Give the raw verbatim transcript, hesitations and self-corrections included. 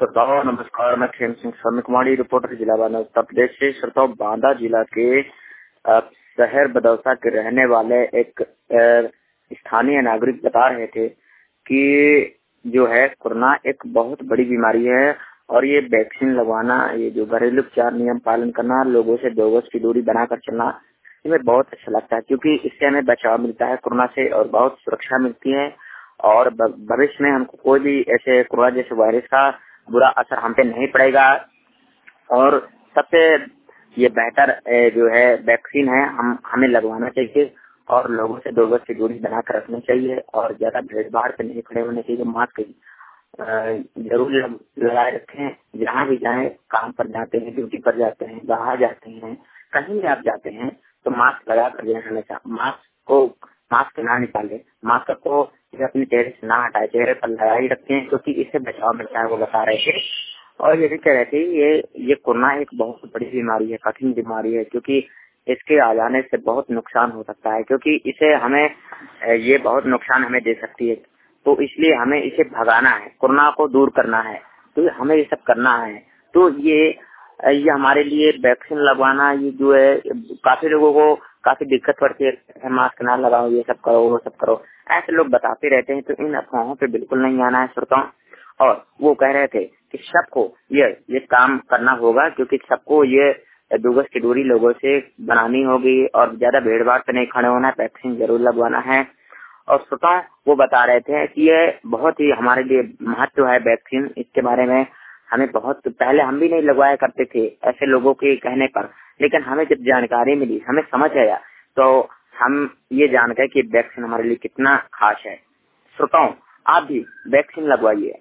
श्रोताओं नमस्कार, मैं खेम सिंह समी कुमारी रिपोर्टर जिला बांदा उत्तर प्रदेश से। श्रोताओं, बांदा जिला के अ, शहर बदौसा के रहने वाले एक स्थानीय नागरिक बता रहे थे कि जो है कोरोना एक बहुत बड़ी बीमारी है और ये वैक्सीन लगवाना, ये जो घरेलू उपचार नियम पालन करना, लोगों से दो गज की दूरी बनाकर चलना, हमें बहुत अच्छा लगता है क्योंकि इससे हमें बचाव मिलता है कोरोना से और बहुत सुरक्षा मिलती है और भविष्य में हमको कोई भी ऐसे कोरोना जैसे वायरस का बुरा असर हम पे नहीं पड़ेगा। और सबसे ये बेहतर जो है वैक्सीन है, हम हमें लगवाना चाहिए और लोगों से दो गज की दूरी बनाकर रखनी चाहिए और ज्यादा भीड़ भाड़ पे नहीं खड़े होने चाहिए। मास्क जरूर लगाए रखें, जहाँ भी जाएं, काम पर जाते हैं, ड्यूटी पर जाते हैं, बाहर जाते हैं, कहीं भी आप जाते हैं तो मास्क लगा कर जाए। हमेशा मास्क को मास्क ना निकाले, मास्क को अपने चेहरे से ना हटाए, चेहरे पर लगा ही रखें क्योंकि इससे बचाव मिलता है, वो बता रहे थे। और ये भी कह रहे थे ये ये कोरोना एक बहुत बड़ी बीमारी है, कठिन बीमारी है क्योंकि इसके आ जाने से बहुत नुकसान हो सकता है क्योंकि इसे हमें ये बहुत नुकसान हमें दे सकती है। तो इसलिए हमें इसे भगाना है, कोरोना को दूर करना है, तो हमें ये सब करना है। तो ये ये हमारे लिए वैक्सीन लगवाना, ये जो है काफी लोगों को काफी दिक्कत पड़ती है, मास्क ना लगाओ, ये सब करो, वो सब करो, ऐसे लोग बताते रहते हैं। तो इन अफवाहों पे बिल्कुल नहीं आना है श्रोताओं। और वो कह रहे थे कि सबको ये ये काम करना होगा क्योंकि सबको ये दो गज की दूरी लोगों से बनानी होगी और ज्यादा भीड़ भाड़ पे नहीं खड़े होना है, वैक्सीन जरूर लगवाना है। और श्रोताओं, वो बता रहे थे कि ये बहुत ही हमारे लिए महत्व है वैक्सीन। इसके बारे में हमें बहुत पहले हम भी नहीं लगवाया करते थे ऐसे लोगों के कहने पर, लेकिन हमें जब जानकारी मिली, हमें समझ आया, तो हम ये जान गए कि वैक्सीन हमारे लिए कितना खास है। श्रोताओं, आप भी वैक्सीन लगवाइए।